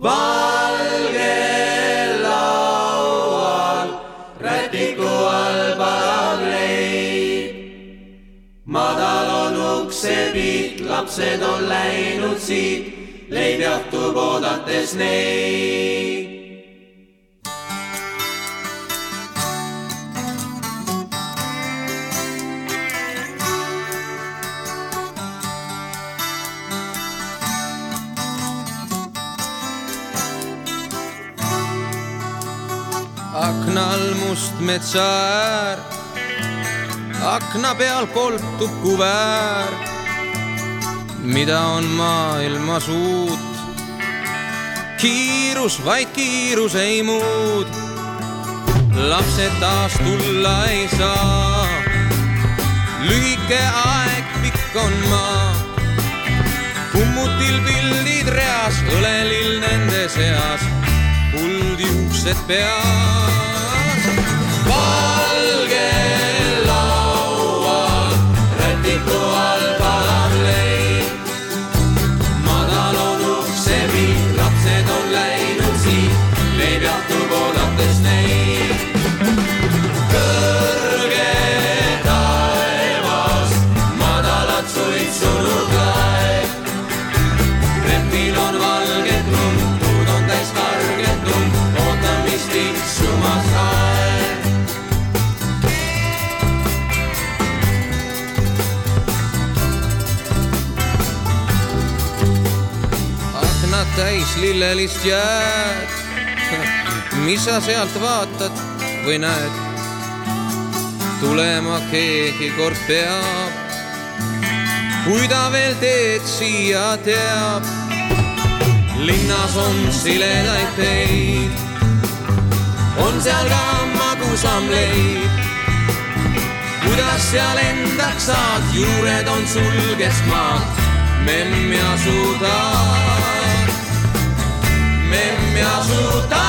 valgel laual rätiku all parav leib. Madal on uksepiit, lapsed on läinud siit, leib jahtub oodates neid. Aknal must metsaäär, akna peal koltub kuväär. Mida on maailmas uut? Kiirus, vaid kiirus ei muud. Lapsed taas tulla ei saa. Lühike aeg, pikk on maa. Kummutil pildid reas, õlelill nende seas. Kuldjuuksed peas. Valgel laual rätiku all parav leib. Madal on uksepiit, lapsed on läinud siit, leib jahtub oodates neid. Kõrge taevas madalat suitsunud laev. Repil on valget lumtud, on täis karget lund, ootan mis tiksumas aeg. Aknad täis lillelist jääd, mis sa sealt vaatad või näed? Tulema keegi kord peab, kui ta veel teed siia teab. Linnas on siledaid teid, on seal ka magusam leib. Kuidas seal endaks saad, juured on sul keskmaad. Memm ja su taad, memm ja su taad.